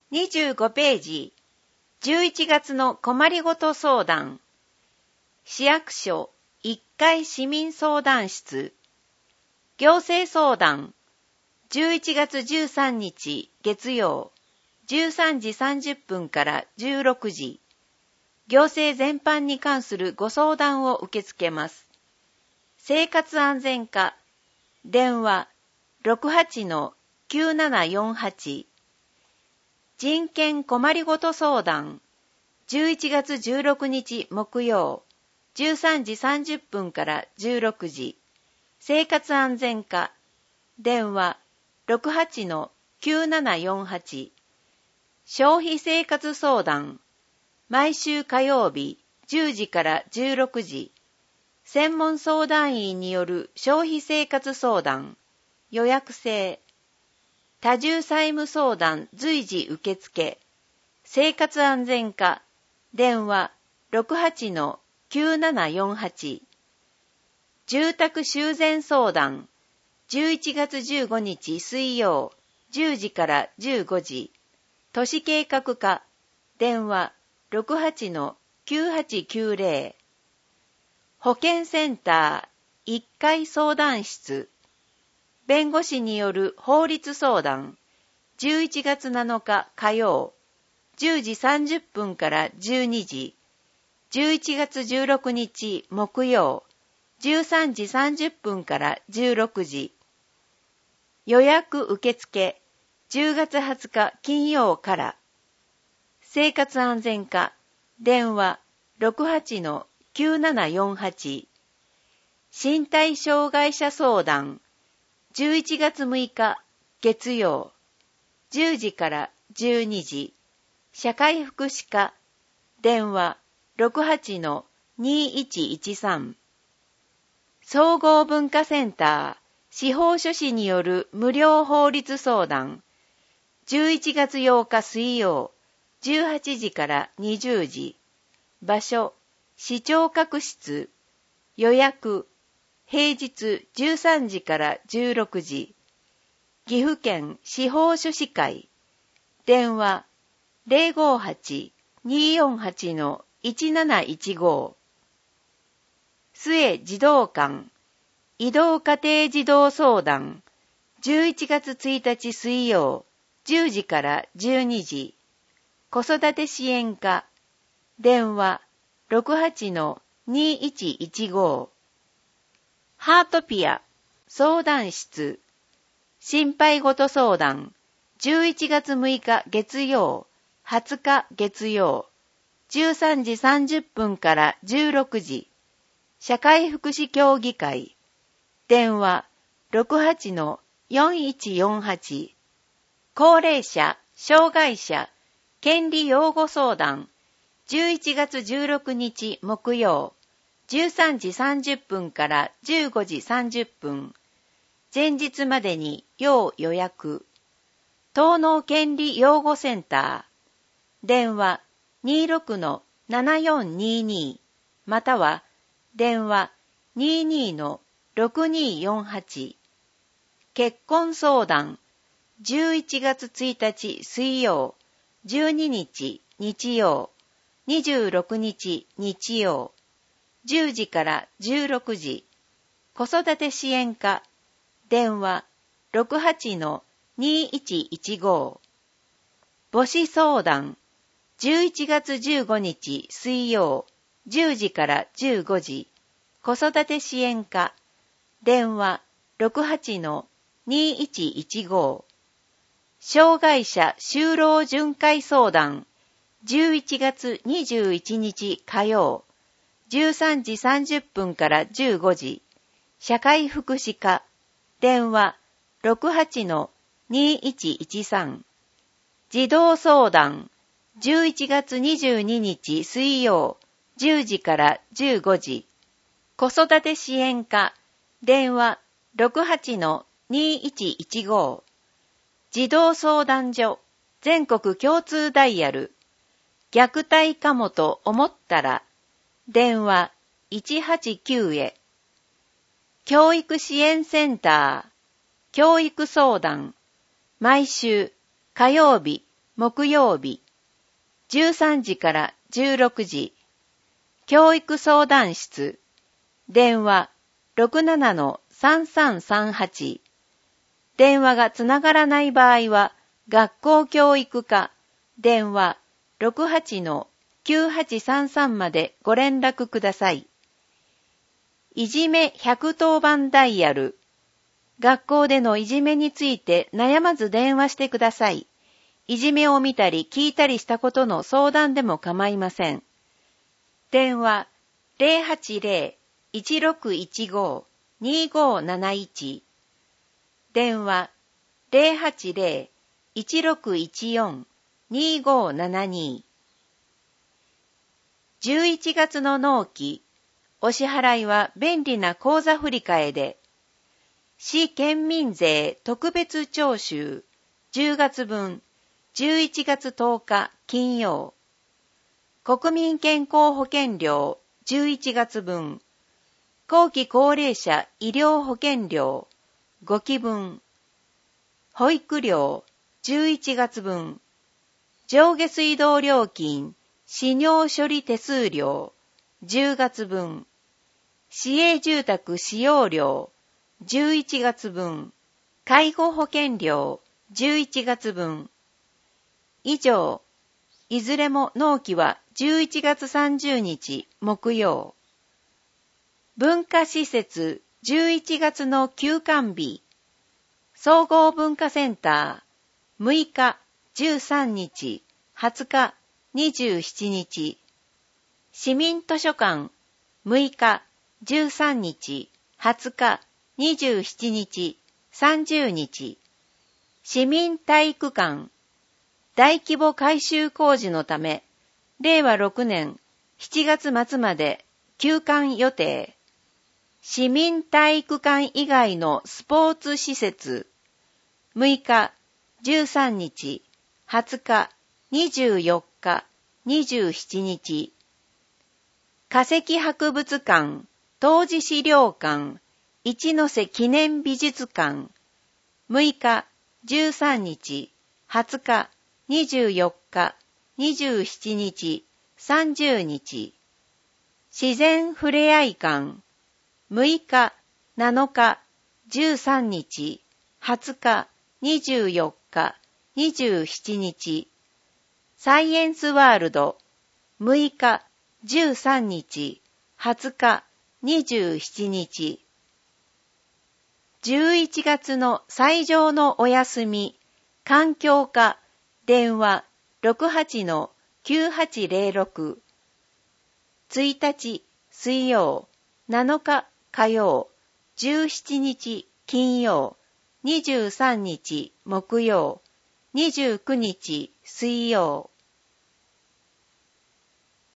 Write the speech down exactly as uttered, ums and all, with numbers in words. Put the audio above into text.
にじゅうごページ、じゅういちがつの困りごと相談。市役所いっかい市民相談室。行政相談。じゅういちがつじゅうさんにち月曜、じゅうさんじさんじゅっぷんからじゅうろくじ。行政全般に関するご相談を受け付けます。生活安全課。電話 ろくはちのきゅうななよんはち。人権困りごと相談。じゅういちがつじゅうろくにち木曜、じゅうさんじさんじゅっぷんからじゅうろくじ。生活安全課。電話 ろくはちのきゅうななよんはち。消費生活相談。毎週火曜日じゅうじからじゅうろくじ。専門相談員による消費生活相談。予約制。多重債務相談随時受付。生活安全課。電話 ろくはちのきゅうななよんはち。住宅修繕相談。じゅういちがつじゅうごにち水曜、じゅうじからじゅうごじ。都市計画課。電話 ろくはちのきゅうはちきゅうぜろ。保健センターいっかい相談室。弁護士による法律相談。じゅういちがつなのか火曜、じゅうじさんじゅっぷんからじゅうにじ。じゅういちがつじゅうろくにち木曜、じゅうさんじさんじゅっぷんからじゅうろくじ。予約受付。じゅうがつはつか金曜から。生活安全課。電話 ろくはちのきゅうななよんはち。身体障害者相談。じゅういちがつむいか月曜、じゅうじからじゅうにじ。社会福祉課。電話 ろくはちのにいちいちさん。総合文化センター司法書士による無料法律相談。じゅういちがつようか水曜、じゅうはちじからにじゅうじ。場所、市長閣室。予約、平日じゅうさんじからじゅうろくじ。岐阜県司法書士会。電話 ゼロごはち にーよんはち のいちなないちご。末児童館。移動家庭児童相談。じゅういちがつついたち水曜、じゅうじからじゅうにじ。子育て支援課。電話 ろくはちのにいちいちご。ハートピア相談室。心配ごと相談。じゅういちがつむいか月曜、はつか月曜、じゅうさんじさんじゅっぷんからじゅうろくじ。社会福祉協議会。電話 ろくはちのよんいちよんはち。高齢者、障害者、権利擁護相談。じゅういちがつじゅうろくにち木曜、じゅうさんじさんじゅっぷんからじゅうごじさんじゅっぷん。前日までに要予約。東農権利擁護センター。電話 にーろくのななよんにーにー または電話 にーにーのろくにーよんはち。結婚相談。じゅういちがつついたち水曜、じゅうににち日曜、にじゅうろくにち日曜、じゅうじからじゅうろくじ。子育て支援課。電話 ろくはちのにいちいちご。母子相談。じゅういちがつじゅうごにち水曜、じゅうじからじゅうごじ。子育て支援課。電話 ろくはちのにいちいちご。障害者就労巡回相談。じゅういちがつにじゅういちにち火曜、じゅうさんじさんじゅっぷんからじゅうごじ。社会福祉課。電話 ろくはちのにいちいちさん。児童相談。じゅういちがつにじゅうににち水曜、じゅうじからじゅうごじ。子育て支援課。電話 ろくはちのにいちいちご。児童相談所。全国共通ダイヤル。虐待かもと思ったら。電話いちはちきゅうへ。教育支援センター。教育相談。毎週火曜日木曜日、じゅうさんじからじゅうろくじ、教育相談室、電話 ろくななのさんさんさんはち、電話がつながらない場合は、学校教育課、電話 ろくはちのきゅうはちさんさん までご連絡ください。いじめひゃくとおばんダイヤル、学校でのいじめについて悩まず電話してください。いじめを見たり聞いたりしたことの相談でも構いません。電話 ゼロはちゼロ いちろくいちご にごなないち、電話 ゼロはちゼロ いちろくいちよん にごななに。じゅういちがつの納期、お支払いは便利な口座振替で、市県民税特別徴収じゅうがつぶん、じゅういちがつとおか金曜、国民健康保険料じゅういちがつぶん、後期高齢者医療保険料ごきぶん、保育料じゅういちがつぶん、上下水道料金使用処理手数料じゅうがつぶん、市営住宅使用料じゅういちがつぶん、介護保険料じゅういちがつぶん。以上、いずれも納期はじゅういちがつさんじゅうにち木曜。文化施設じゅういちがつの休館日。総合文化センターむいか、じゅうさんにち、はつか、にじゅうしちにち。市民図書館むいか、じゅうさんにち、はつか、にじゅうしちにち、さんじゅうにち。市民体育館大規模改修工事のため、れいわろくねんしちがつまつまで休館予定。市民体育館以外のスポーツ施設、むいか、じゅうさんにち、はつか、にじゅうよっか、にじゅうしちにち。化石博物館、当時資料館、一ノ瀬記念美術館、むいか、じゅうさんにち、はつか、にじゅうよっか、にじゅうしちにち、さんじゅうにち。自然ふれあい館、むいか、なのか、じゅうさんにち、はつか、にじゅうよっか、にじゅうしちにち。サイエンスワールド、むいか、じゅうさんにち、はつか、にじゅうしちにち。じゅういちがつの最上のお休み、環境課、電話 ろくはちのきゅうはちゼロろく。ついたち水曜、なのか火曜、じゅうしちにち金曜、にじゅうさんにち木曜、にじゅうくにち水曜。